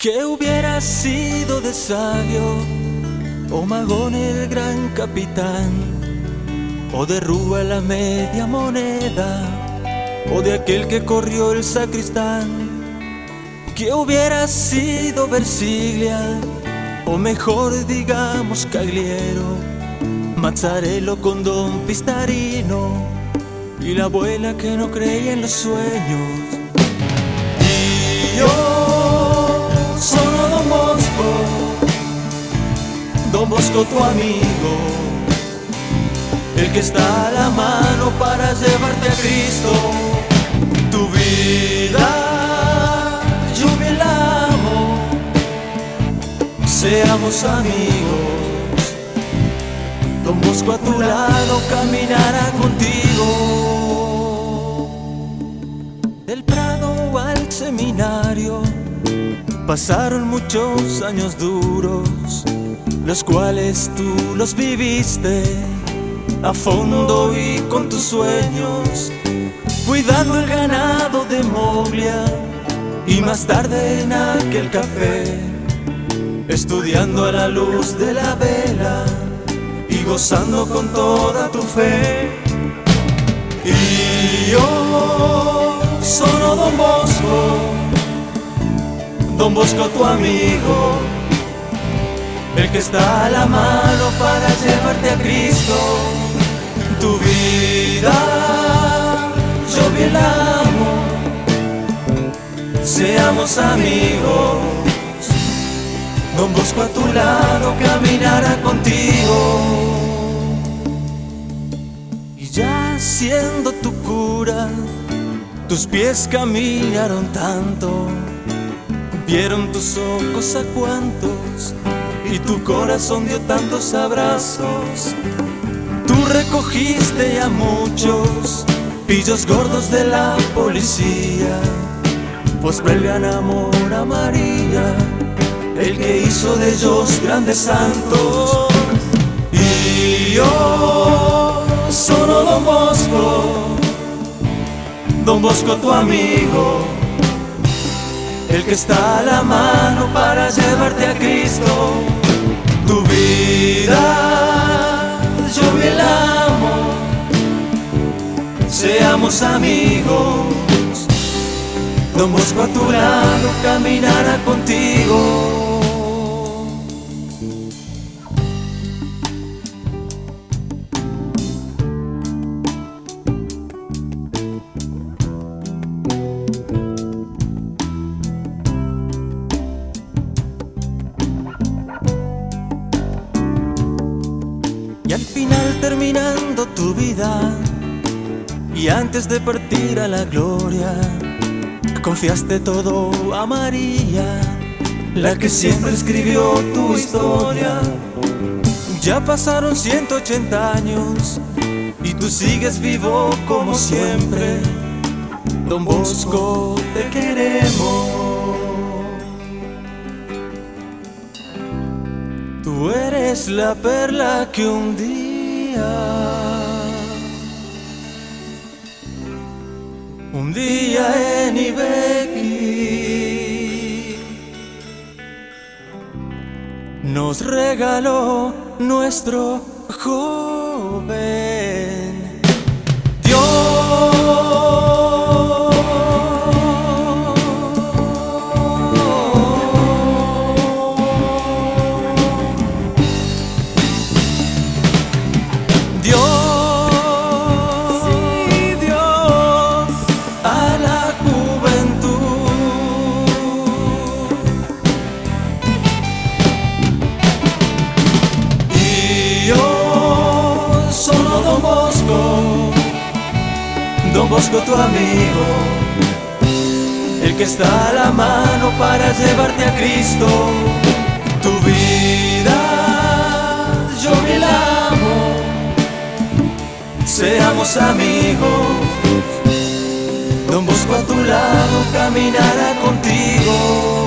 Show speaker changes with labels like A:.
A: ¿Qué hubiera sido de Sabio o Magón el gran capitán, o de Rúa la media moneda, o de aquel que corrió el sacristán? ¿Qué hubiera sido Versiglia, o mejor digamos Cagliero, Mazzarello con Don Pistarino y la abuela que no creía en los sueños? Y yo sono Don Bosco tu amigo, el que está a la mano para llevarte a Cristo. Tu vida yo bien la amo, seamos amigos. Don Bosco a tu lado caminará contigo. Del Prado al seminario pasaron muchos años duros, los cuales tú los viviste a fondo y con tus sueños, cuidando el ganado de Moglia y más tarde en aquel café, estudiando a la luz de la vela y gozando con toda tu fe. Y yo sono Don Bosco tu amigo, el que está a la mano para llevarte a Cristo. Tu vida yo bien la amo, seamos amigos. Don Bosco a tu lado caminará contigo. Y ya siendo tu cura, tus pies caminaron tanto, vieron tus ojos a cuantos y tu corazón dio tantos abrazos. Tú recogiste a muchos pillos gordos de la policía, pues por el gran amor a María, el que hizo de ellos grandes santos. Y yo sono Don Bosco tu amigo, el que está a la mano para llevarte a Cristo. Tu vida yo bien la amo, seamos amigos. Don Bosco a tu lado caminará contigo. Y al final, terminando tu vida y antes de partir a la gloria, confiaste todo a María, la que siempre escribió tu historia. Ya pasaron 180 años y tú sigues vivo como siempre. Don Bosco, te queremos. Tú eres la perla que un día en Ibequi nos regaló nuestro joven Dios. Don Bosco tu amigo, el que está a la mano para llevarte a Cristo. Tu vida yo bien la amo, seamos amigos. Don Bosco a tu lado caminará contigo.